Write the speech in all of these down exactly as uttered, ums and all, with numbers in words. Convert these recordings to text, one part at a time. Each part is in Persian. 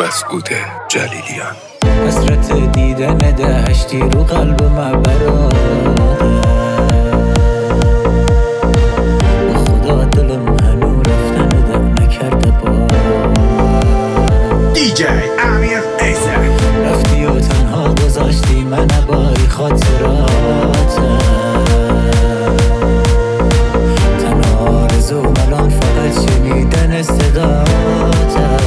مسعود جلیلیان. حسرت دیدن دهشتی رو قلب من براده، به خدا دلم هنو رفتن ده نکرده با دی جی امیر ایزر. رفتی و تنها گذاشتی من باری خاطراته، تنها آرزو ملان فقط شنیدن صداته.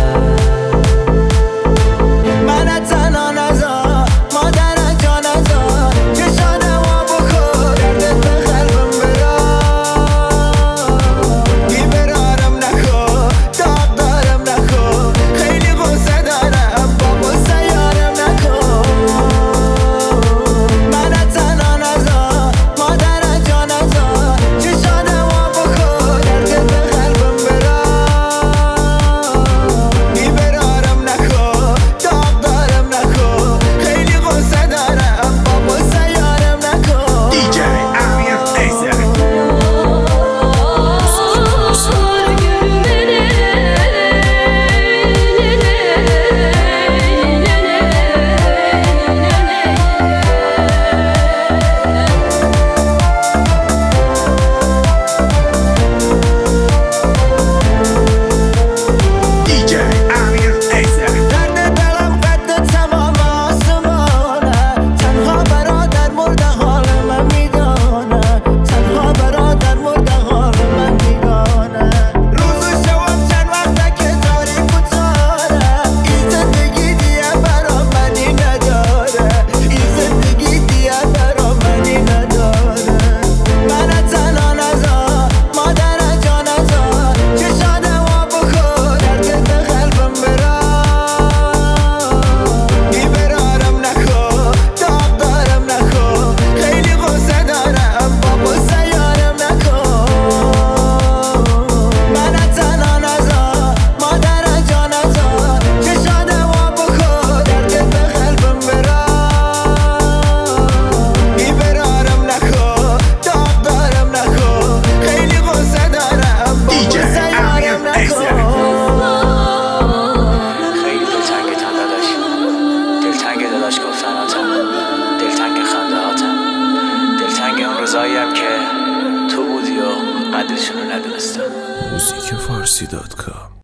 دلتنگ خندهاتم، دلتنگ اون روزاییم که تو بودی و قدرشون رو ندونستم. موزیک فارسی دات کام